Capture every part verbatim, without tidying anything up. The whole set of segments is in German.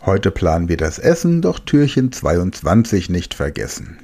Heute planen wir das Essen, doch Türchen zweiundzwanzig nicht vergessen.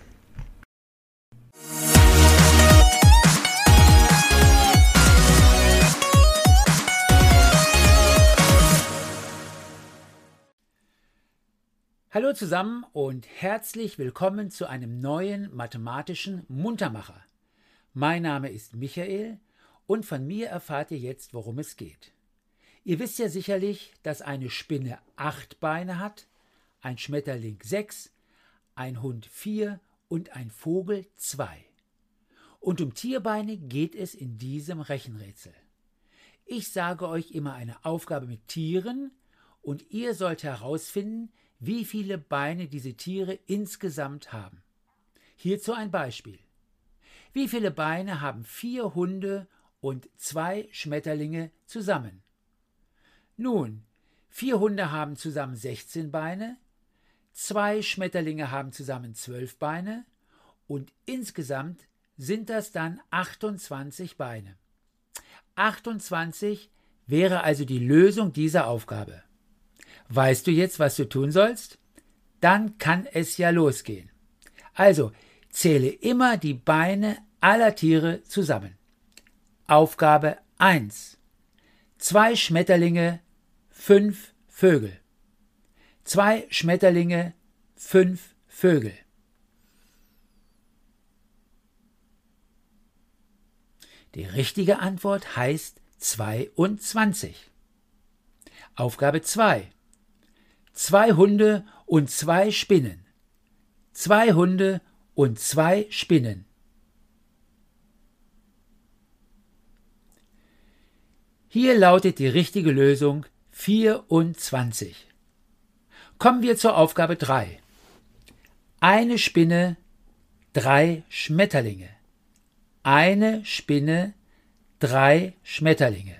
Hallo zusammen und herzlich willkommen zu einem neuen mathematischen Muntermacher. Mein Name ist Michael und von mir erfahrt ihr jetzt, worum es geht. Ihr wisst ja sicherlich, dass eine Spinne acht Beine hat, ein Schmetterling sechs, ein Hund vier und ein Vogel zwei. Und um Tierbeine geht es in diesem Rechenrätsel. Ich sage euch immer eine Aufgabe mit Tieren und ihr sollt herausfinden, wie viele Beine diese Tiere insgesamt haben. Hierzu ein Beispiel. Wie viele Beine haben vier Hunde und zwei Schmetterlinge zusammen? Nun, vier Hunde haben zusammen sechzehn Beine, zwei Schmetterlinge haben zusammen zwölf Beine und insgesamt sind das dann achtundzwanzig Beine. achtundzwanzig wäre also die Lösung dieser Aufgabe. Weißt du jetzt, was du tun sollst? Dann kann es ja losgehen. Also, zähle immer die Beine aller Tiere zusammen. Aufgabe eins. Zwei Schmetterlinge, fünf Vögel. Zwei Schmetterlinge, fünf Vögel. Die richtige Antwort heißt zweiundzwanzig. Aufgabe zwei. Zwei Hunde und zwei Spinnen. Zwei Hunde und zwei Spinnen. Hier lautet die richtige Lösung vierundzwanzig. Kommen wir zur Aufgabe drei. Eine Spinne, drei Schmetterlinge. Eine Spinne, drei Schmetterlinge.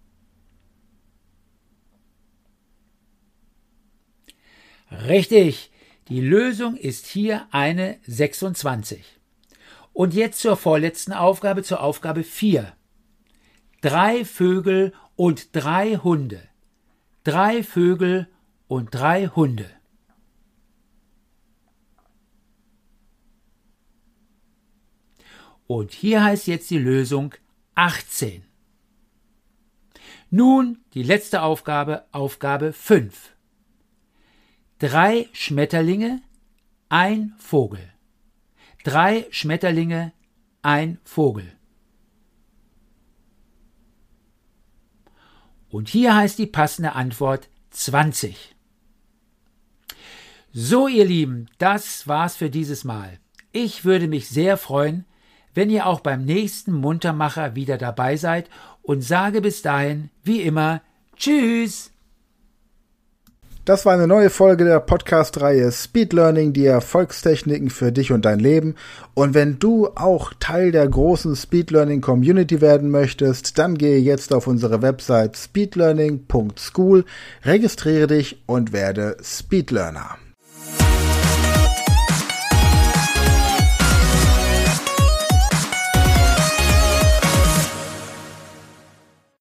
Richtig, die Lösung ist hier eine sechsundzwanzig. Und jetzt zur vorletzten Aufgabe, zur Aufgabe vier. Drei Vögel und drei Hunde. Drei Vögel und drei Hunde. Und hier heißt jetzt die Lösung achtzehn. Nun die letzte Aufgabe, Aufgabe fünf. Drei Schmetterlinge, ein Vogel. Drei Schmetterlinge, ein Vogel. Und hier heißt die passende Antwort zwanzig. So, ihr Lieben, das war's für dieses Mal. Ich würde mich sehr freuen, wenn ihr auch beim nächsten Muntermacher wieder dabei seid und sage bis dahin, wie immer, Tschüss! Das war eine neue Folge der Podcast-Reihe Speed Learning, die Erfolgstechniken für dich und dein Leben. Und wenn du auch Teil der großen Speed Learning Community werden möchtest, dann gehe jetzt auf unsere Website speedlearning punkt school, registriere dich und werde Speedlearner.